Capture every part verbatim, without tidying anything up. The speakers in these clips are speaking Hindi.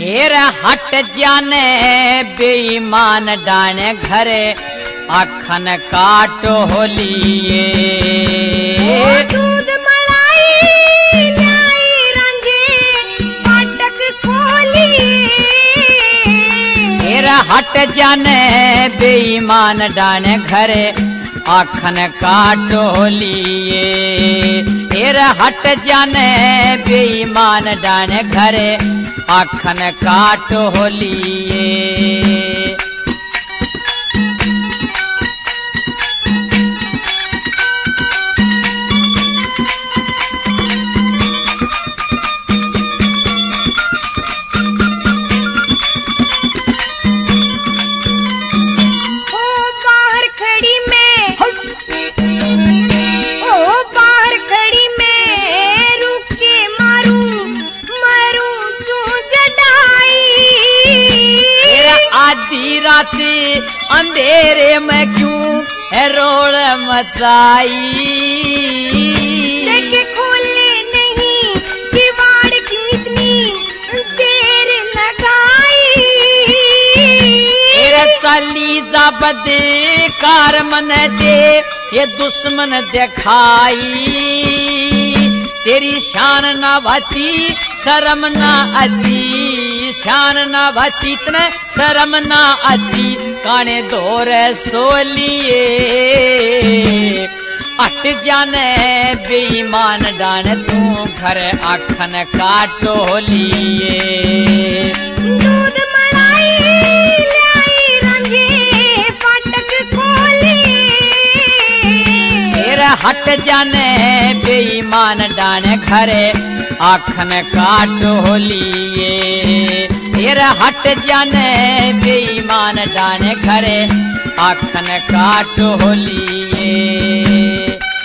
हेर हट जाने बेईमान डाने घरे अखन काटो होलिए दूध मलाई लाई रंगे फाटक खोलिए हेर हट जाने बेईमान डाने घरे अखन काटो होलिए हेर हट जाने बेईमान डाने घरे अखन काटो होलिए राती अंधेरे में क्यों है रोड मचाई देखे खोले नहीं किवाड़ क्यों इतनी देर लगाई चली जा बदे कार मन दे ये दुश्मन दिखाई तेरी शान ना भती शर्म ना अति शान ना भती तने शर्म ना अति काने दौर सोलिए अट जाने बेईमान डान तू घर अखन काटो लिए दूध मलाई लाई रंगे फाटक खोलिए फिर हट जाने बेईमान डाने घरे आखन काटो लिए फिर हट जाने बेईमान डाने घरे आखन काटो लिए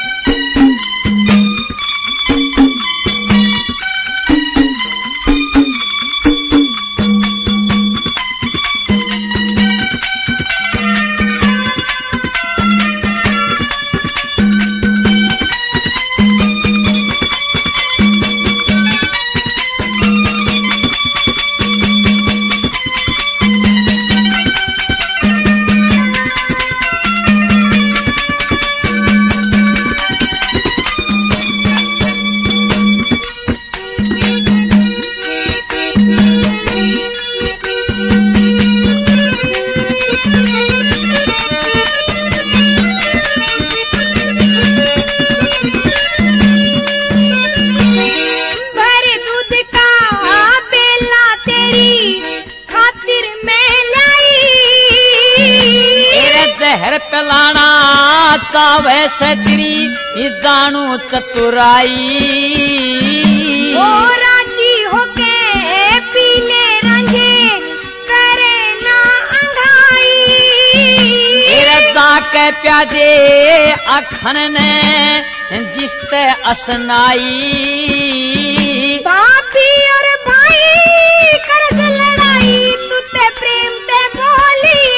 पलाना चावे सतरी जानू चतुराई ओ राजी होके पीले रंगे करे ना अंघाई जाके प्यादे अखन ने जिसते असनाई बापी और भाई कर से लड़ाई तुते प्रेम ते बोलिए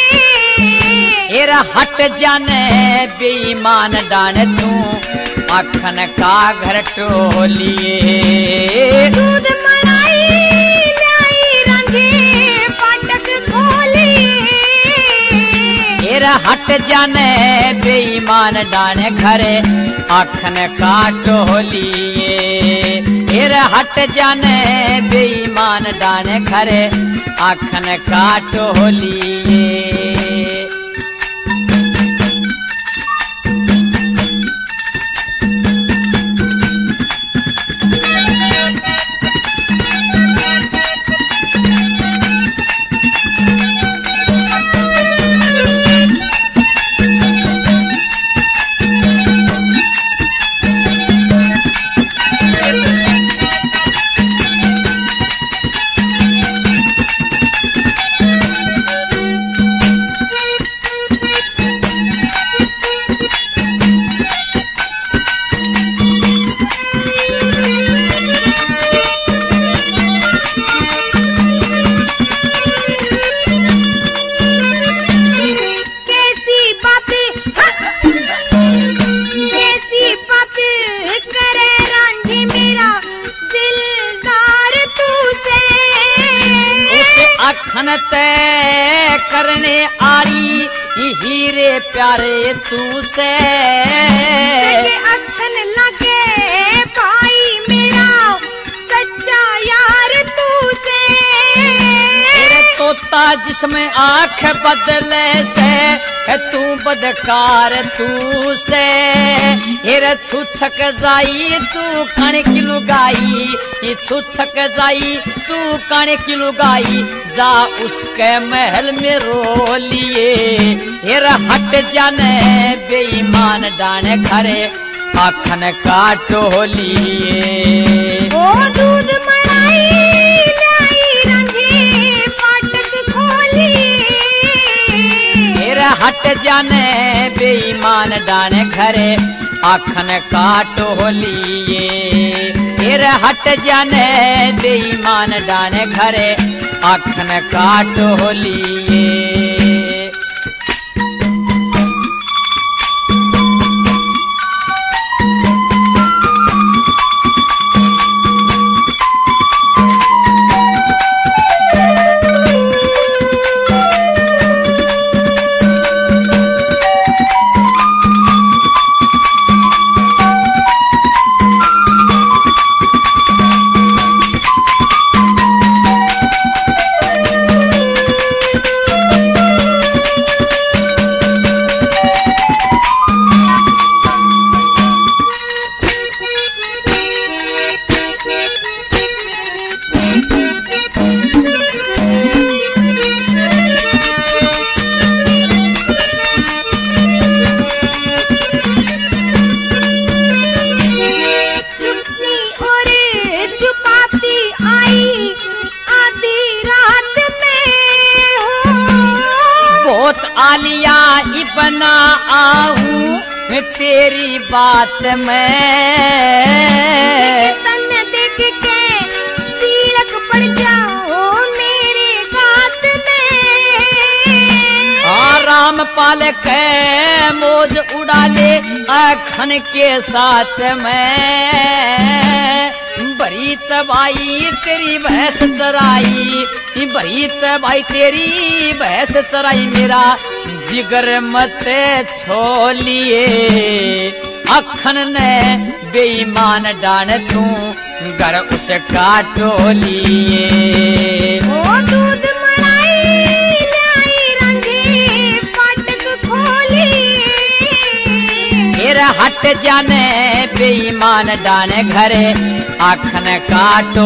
हट जाने बेईमान डान तू अखन का घर टोलिए दूध मलाई लाई रंगे फाटक खोलिए हट जाने बेईमान डान घरे अखन का टोलिए हट जाने बेईमान डान घरे अखन का टोलिए आखन तय करने आरी हीरे प्यारे तू से तेरे अखन लगे भाई मेरा सच्चा यार तू से तेरे तोता जिसमें आंख बदले से तू बदकार तू से हेरे छुछक जाई तू कण की लुगाई ये छुछक जाई तू कण की लुगाई जा उसके महल में रो लिए हेरा हट जाने बेईमान डाने खरे आखन काटो लिए ओ दूध मलाई लाई रंगे फाटक खोली हेरा हट जाने बेईमान डाने खरे आखन काटो लिए हेरा हट जाने बेईमान डाने खरे आखन काटो लिए आलिया इबना आहूं तेरी बात में तन देख के सीलक पड़ जाओ मेरे गात में आराम पाल के मौज उड़ा ले आखन के साथ में बड़ी तबाई तेरी भैंस चराई बड़ी तबाई तेरी भैंस चराई मेरा जिगर मत छोलिए अखन ने बेईमान डान तू घर उस काटो लिए ओ दूध मलाई लाई रंगे फाटक खोली हेरा हट जाने बेईमान डान घरे आखन काटो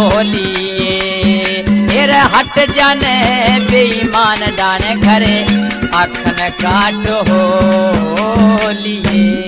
लिए हेरा हट जाने बेईमान डान घरे आखन काटो लिए।